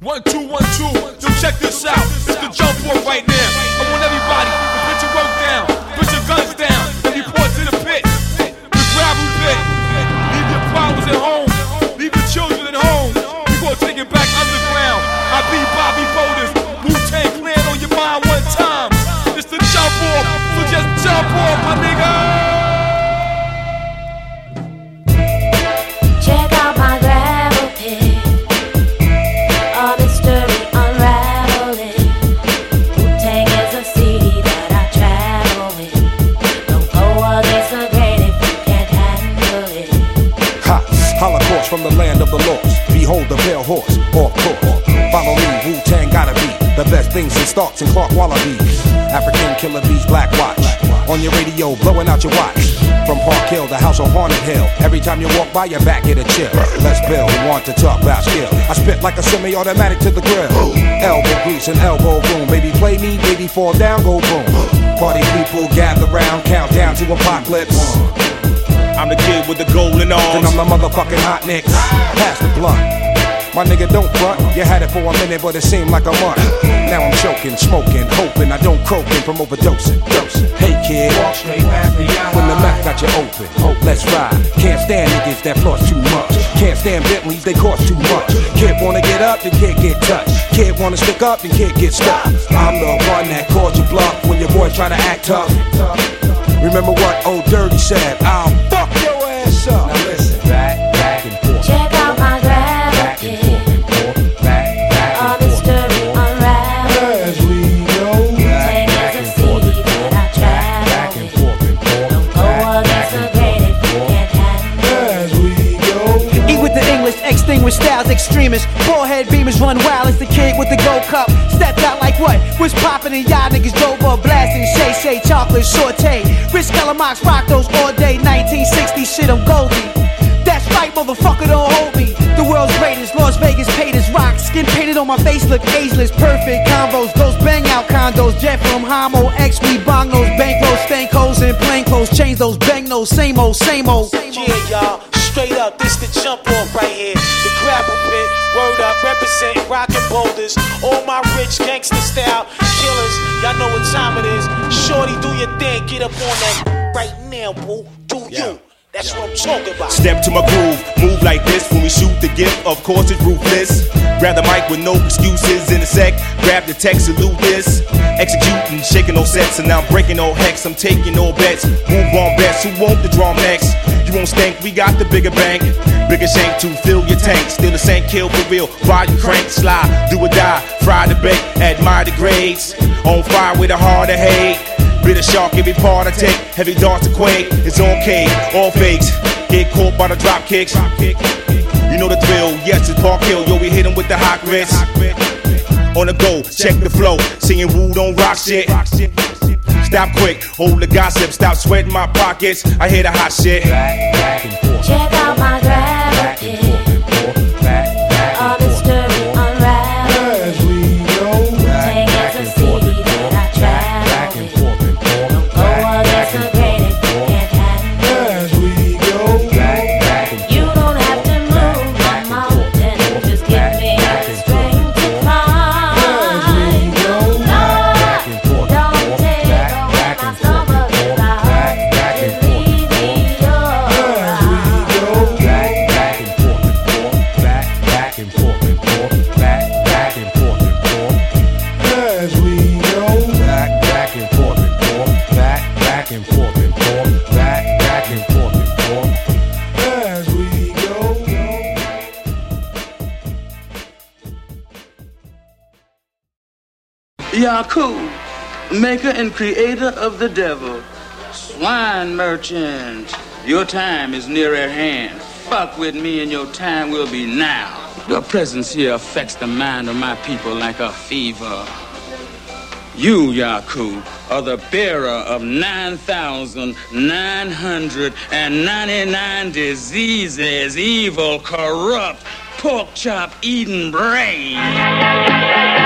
1, 2, 1, 2. Yo, check this out. It's the jump off right now. I want everybody to put your work down, put your guns down, and report to the pit. The gravel pit. Leave your problems at home. Leave your children at home. We gonna take it back underground. I be Bobby Boulders. Wu-Tang Clan on your mind one time. It's the jump off. So just jump off, my nigga. Check out my gravel pit. All this story unraveling. Wu-Tang is a city that I travel with. Don't go against the grain if you can't handle it. Ha! Holocaust from the land of the lost. Behold the pale horse, off course. Follow me, Wu-Tang gotta be the best things in Starks and Clark Wallabies. African killer bees, Black Watch. On your radio, blowing out your watch. From Park Hill, the house on Haunted Hill. Every time you walk by, your back get a chill. Let's build, we want to talk about skill. I spit like a semi-automatic to the grill. Elbow grease and elbow room. Baby play me, baby fall down, go boom. Party people gather round, count down to apocalypse. I'm the kid with the golden arms. And I'm the motherfucking hot nicks. Pass the blunt. My nigga, don't front. You had it for a minute, but it seemed like a month. Now I'm choking, smoking, hoping I don't croaking from overdosing. Hey kid, walk straight past the eye. When the mouth got you open, let's ride. Can't stand niggas that floss too much. Can't stand Bentleys, they cost too much. Kid wanna get up, then can't get touched. Kid wanna stick up, then can't get stuck. I'm the one that called you bluff when your boy trying to act tough. Remember what old Dirty said? I'll fuck your ass up. Now listen, back and forth. Check out my gravel pit. All this story unraveling. As we go, Wu-Tang is a city that I travel with. Don't go against the grain if you can't handle it. as we go. Eat with the English, extinguish styles, extremists. Forehead beamers run wild as the kid with the gold cup. Stepped out like what? Was poppin' and y'all niggas drove up blasting. Shay, chocolate, saute. Rich Calamox, rock those all day. 1960 shit, I'm Goldie. That's right, motherfucker, don't hold me. The world's greatest, Las Vegas paid as rock. Skin painted on my face, look ageless. Perfect combos, those bang out condos. Jet from Homo, X, we bong those bankrolls, stank hoes and plain clothes. Change those bang those, same old, same old. Yeah, y'all, straight up, this the jump off right here. The gravel pit, word up, representing rockin' boulders. All my rich gangster style killers, y'all know what time it is. Shorty, do your thing, get up on that right now, boo. Do you? That's what I'm talking about. Step to my groove, move like this when we shoot the gift. Of course it's ruthless. Grab the mic with no excuses in a sec. Grab the text, salute this. Executing, shaking no sets, and now I'm breaking no hex. I'm taking no bets. Move on bets. Who want the drum next? You won't stink. We got the bigger bank, bigger shank to fill your tank. Still the same kill for real. Volume crank, slide, do or die. Fry the bake, admire the grades. On fire with a heart of hate. Bitter shark, every part I take. Heavy darts to quake. It's on K, all fakes. Get caught by the drop kicks. You know the drill. Yes, it's Park Hill. Yo, we hit him with the hot grits. On the go, check the flow. Singing Wu don't rock shit. Stop quick, hold the gossip. Stop sweating my pockets. I hear the hot shit. Check out my gravel pit. All this story unraveling. As we go, Wu-Tang is a city that I travel with. Don't go against the grain if you can't handle it. as we go, You don't have to move my mountain, just give me the strength to climb. Lord, don't take away my stomach if I hurt. Just leave me alone. as we go, back and forth and forth, back and forth and forth, back and forth and forth, as we go. Yakub, maker and creator of the devil, swine merchant. Your time is near at hand. Fuck with me and your time will be now. Your presence here affects the mind of my people like a fever. You, Yakub, are the bearer of 9,999 diseases, evil, corrupt, pork chop eating brain.